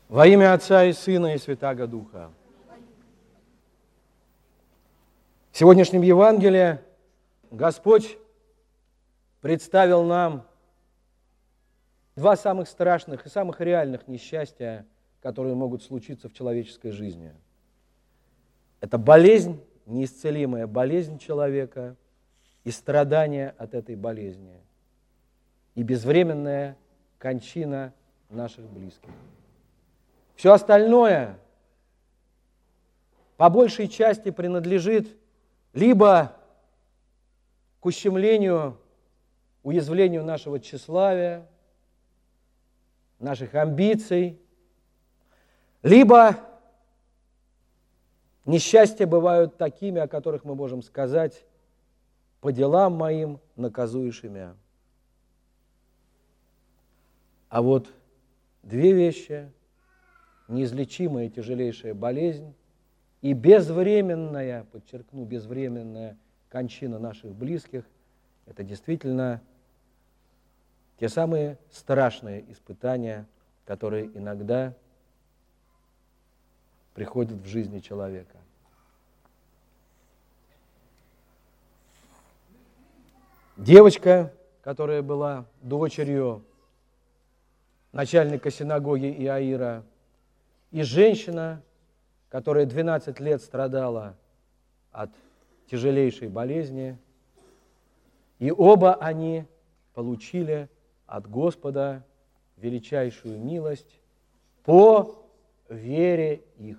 Во имя Отца и Сына и Святаго Духа. В сегодняшнем Евангелии Господь представил нам два самых страшных и самых реальных несчастья, которые могут случиться в человеческой жизни. Это болезнь, неисцелимая болезнь человека и страдания от этой болезни, и безвременная кончина наших близких. Все остальное по большей части принадлежит либо к ущемлению, уязвлению нашего тщеславия, наших амбиций, либо несчастья бывают такими, о которых мы можем сказать: «По делам моим наказуешь меня». А вот две вещи: неизлечимая и тяжелейшая болезнь и безвременная, подчеркну, безвременная кончина наших близких – это действительно те самые страшные испытания, которые иногда приходят в жизни человека. Девочка, которая была дочерью начальника синагоги Иаира, и женщина, которая 12 лет страдала от тяжелейшей болезни, и оба они получили от Господа величайшую милость по вере их.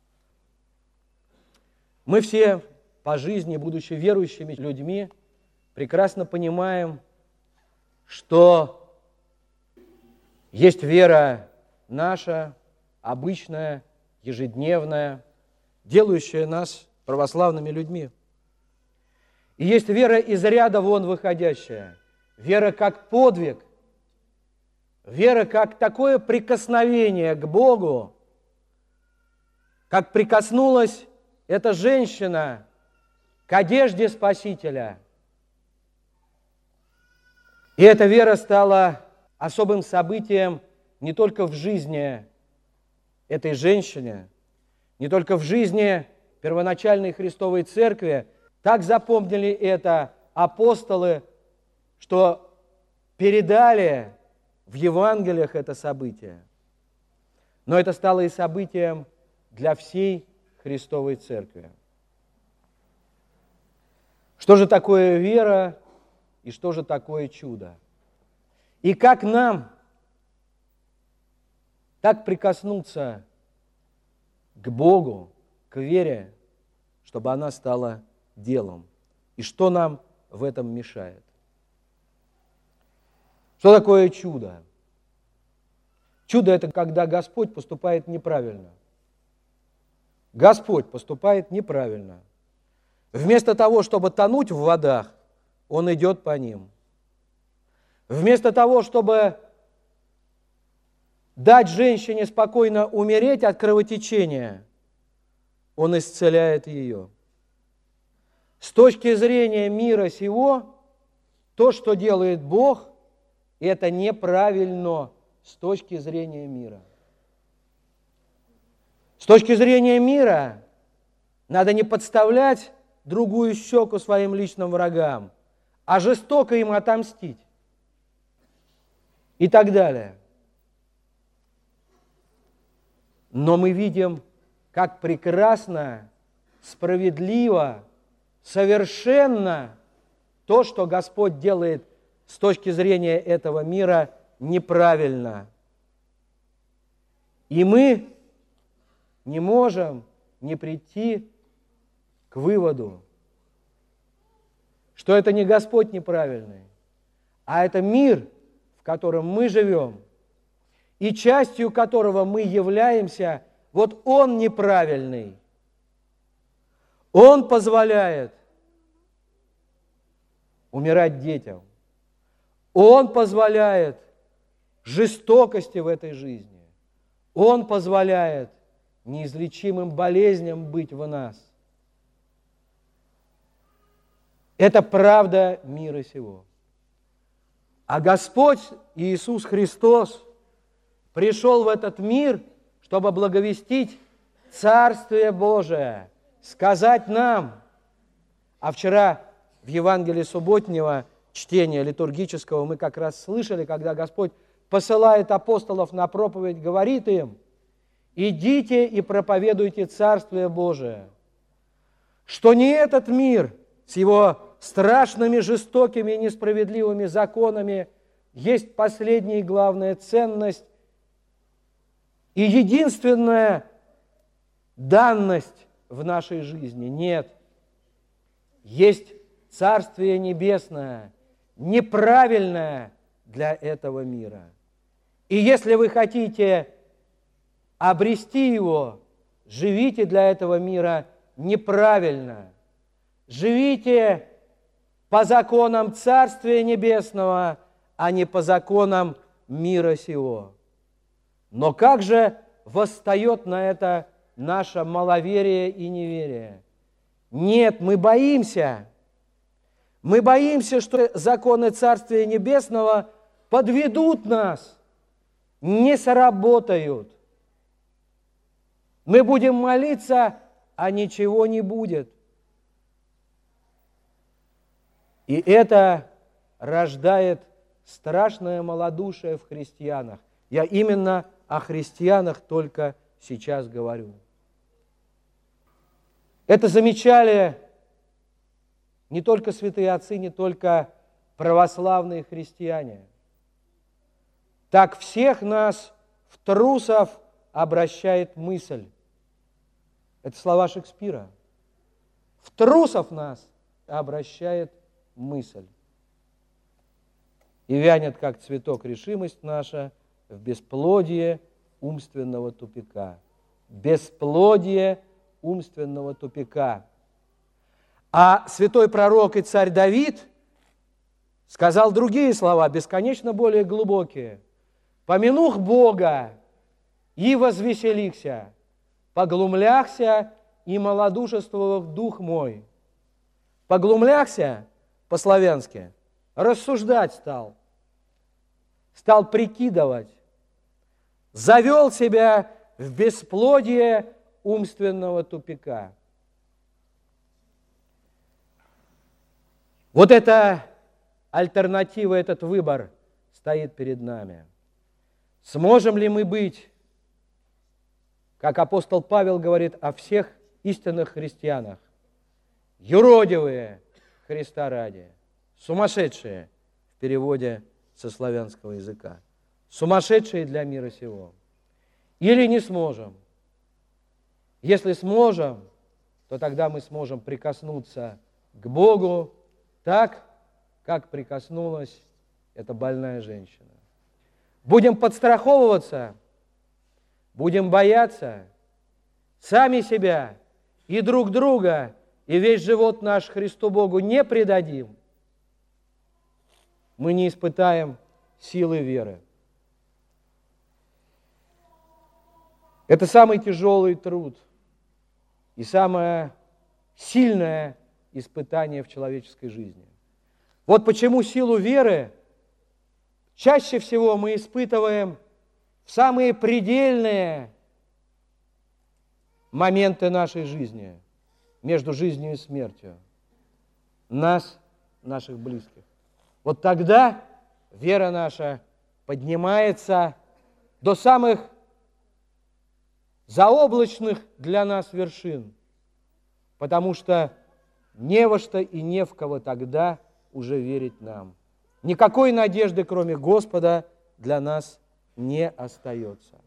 Мы все по жизни, будучи верующими людьми, прекрасно понимаем, что есть вера наша, обычная, ежедневная, делающая нас православными людьми. И есть вера из ряда вон выходящая, вера как подвиг, вера как такое прикосновение к Богу, как прикоснулась эта женщина к одежде Спасителя. И эта вера стала особым событием не только в жизни этой женщины, не только в жизни первоначальной Христовой Церкви. Так запомнили это апостолы, что передали в Евангелиях это событие. Но это стало и событием для всей Христовой Церкви. Что же такое вера и что же такое чудо? И как нам так прикоснуться к Богу, к вере, чтобы она стала делом? И что нам в этом мешает? Что такое чудо? Чудо – это когда Господь поступает неправильно. Господь поступает неправильно. Вместо того, чтобы тонуть в водах, Он идет по ним. Вместо того, чтобы дать женщине спокойно умереть от кровотечения, Он исцеляет ее. С точки зрения мира сего, то, что делает Бог, это неправильно с точки зрения мира. С точки зрения мира надо не подставлять другую щеку своим личным врагам, а жестоко им отомстить. И так далее. Но мы видим, как прекрасно, справедливо, совершенно то, что Господь делает с точки зрения этого мира, неправильно. И мы не можем не прийти к выводу, что это не Господь неправильный, а это мир, в котором мы живем, и частью которого мы являемся, вот он неправильный. Он позволяет умирать детям. Он позволяет жестокости в этой жизни. Он позволяет неизлечимым болезням быть в нас. Это правда мира сего. А Господь Иисус Христос пришел в этот мир, чтобы благовестить Царствие Божие, сказать нам. А вчера в Евангелии субботнего чтения литургического мы как раз слышали, когда Господь посылает апостолов на проповедь, говорит им: идите и проповедуйте Царствие Божие, что не этот мир с его страшными, жестокими и несправедливыми законами есть последняя и главная ценность и единственная данность в нашей жизни. Нет. Есть Царствие Небесное, неправильное для этого мира. И если вы хотите обрести его, живите для этого мира неправильно. Живите по законам Царствия Небесного, а не по законам мира сего. Но как же восстает на это наше маловерие и неверие? Нет, мы боимся. Мы боимся, что законы Царствия Небесного подведут нас, не сработают. Мы будем молиться, а ничего не будет. И это рождает страшное малодушие в христианах. Я именно о христианах только сейчас говорю. Это замечали не только святые отцы, не только православные христиане. Так всех нас в трусов обращает мысль. Это слова Шекспира. В трусов нас обращает мысль. И вянет, как цветок, решимость наша в бесплодие умственного тупика. Бесплодие умственного тупика. А святой пророк и царь Давид сказал другие слова, бесконечно более глубокие. «Помянух Бога и возвеселихся, поглумляхся и малодушествовав дух мой». Поглумляхся по-славянски, рассуждать стал прикидывать, завел себя в бесплодие умственного тупика. Вот эта альтернатива, этот выбор стоит перед нами. Сможем ли мы быть, как апостол Павел говорит о всех истинных христианах, юродивые Христа ради, сумасшедшие в переводе со славянского языка, сумасшедшие для мира сего? Или не сможем? Если сможем, то тогда мы сможем прикоснуться к Богу так, как прикоснулась эта больная женщина. Будем подстраховываться, будем бояться сами себя и друг друга, и весь живот наш Христу Богу не предадим, мы не испытаем силы веры. Это самый тяжелый труд и самое сильное испытание в человеческой жизни. Вот почему силу веры чаще всего мы испытываем в самые предельные моменты нашей жизни, между жизнью и смертью, нас, наших близких. Вот тогда вера наша поднимается до самых заоблачных для нас вершин, потому что не во что и не в кого тогда уже верить нам. Никакой надежды, кроме Господа, для нас не остается.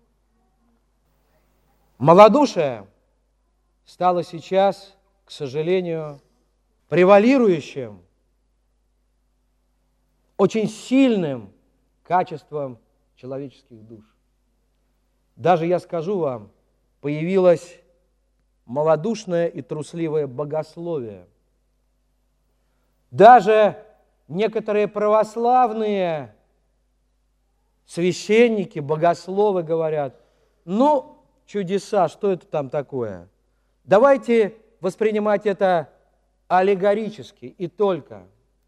Малодушие стало сейчас, к сожалению, превалирующим, очень сильным качеством человеческих душ. Даже, я скажу вам, появилось малодушное и трусливое богословие. Даже некоторые православные священники, богословы говорят: ну, чудеса, что это там такое? Давайте воспринимать это аллегорически и только.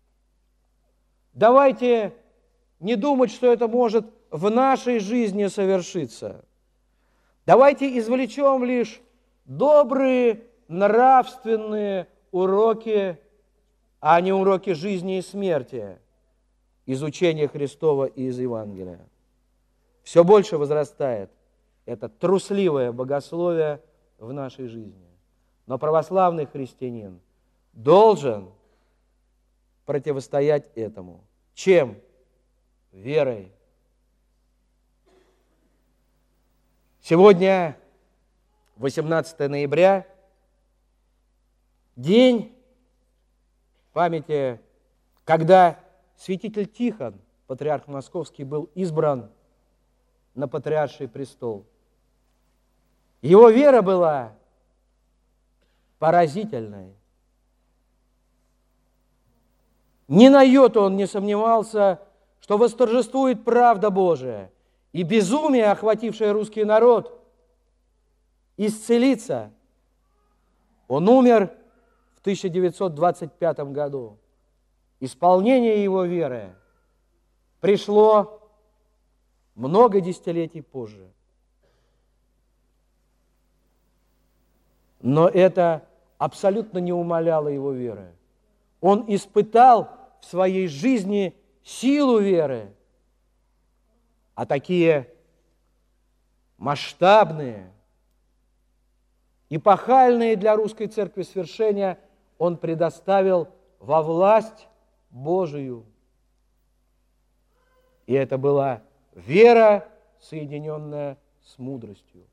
Давайте не думать, что это может в нашей жизни совершиться. Давайте извлечем лишь добрые нравственные уроки, а не уроки жизни и смерти из учения Христова и из Евангелия. Все больше возрастает это трусливое богословие в нашей жизни. Но православный христианин должен противостоять этому. Чем? Верой. Сегодня, 18 ноября, день памяти, когда святитель Тихон, патриарх Московский, был избран на патриарший престол. Его вера была поразительной. Ни на йоту он не сомневался, что восторжествует правда Божия, и безумие, охватившее русский народ, исцелится. Он умер в 1925 году. Исполнение его веры пришло много десятилетий позже. Но это абсолютно не умаляло его веры. Он испытал в своей жизни силу веры, а такие масштабные, эпохальные для русской церкви свершения он предоставил во власть Божию. И это была вера, соединенная с мудростью.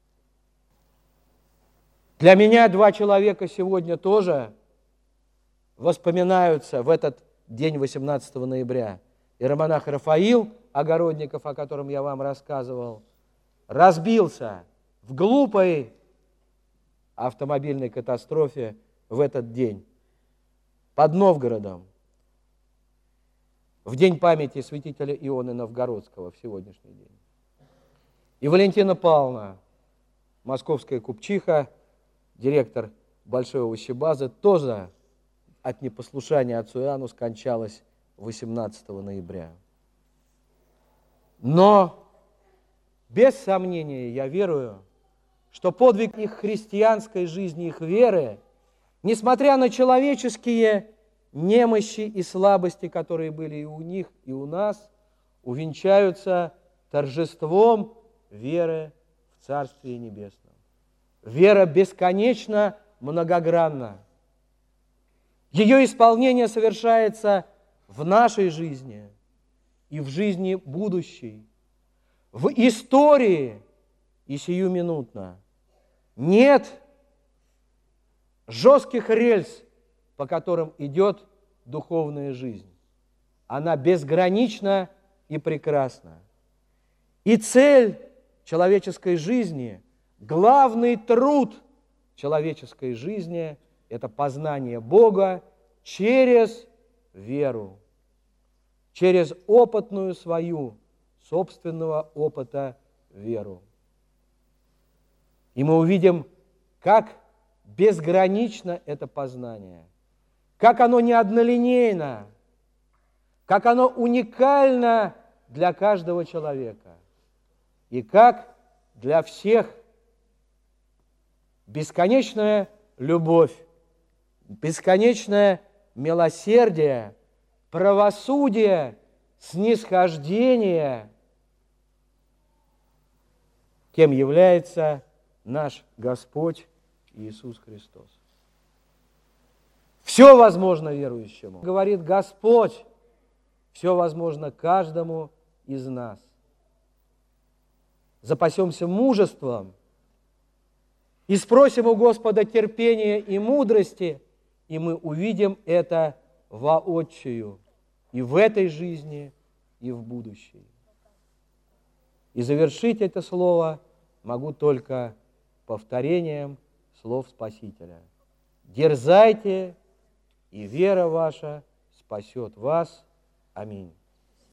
Для меня два человека сегодня тоже воспоминаются в этот день 18 ноября. Иеромонах Рафаил Огородников, о котором я вам рассказывал, разбился в глупой автомобильной катастрофе в этот день под Новгородом, в день памяти святителя Ионы Новгородского в сегодняшний день. И Валентина Павловна, московская купчиха, директор Большой овощебазы, тоже от непослушания отцу Иоанну скончалась 18 ноября. Но, без сомнения, я верую, что подвиг их христианской жизни, их веры, несмотря на человеческие немощи и слабости, которые были и у них, и у нас, увенчаются торжеством веры в Царствие Небесное. Вера бесконечно многогранна. Ее исполнение совершается в нашей жизни и в жизни будущей, в истории и сиюминутно. Нет жестких рельс, по которым идет духовная жизнь. Она безгранична и прекрасна. И цель человеческой жизни, главный труд человеческой жизни – это познание Бога через веру, через опытную свою, собственного опыта веру. И мы увидим, как безгранично это познание, как оно не однолинейно, как оно уникально для каждого человека, и как для всех бесконечная любовь, бесконечное милосердие, правосудие, снисхождение, кем является наш Господь Иисус Христос. Все возможно верующему. Говорит Господь, все возможно каждому из нас. Запасемся мужеством и спросим у Господа терпения и мудрости, и мы увидим это воочию и в этой жизни, и в будущей. И завершить это слово могу только повторением слов Спасителя. Дерзайте, и вера ваша спасет вас. Аминь.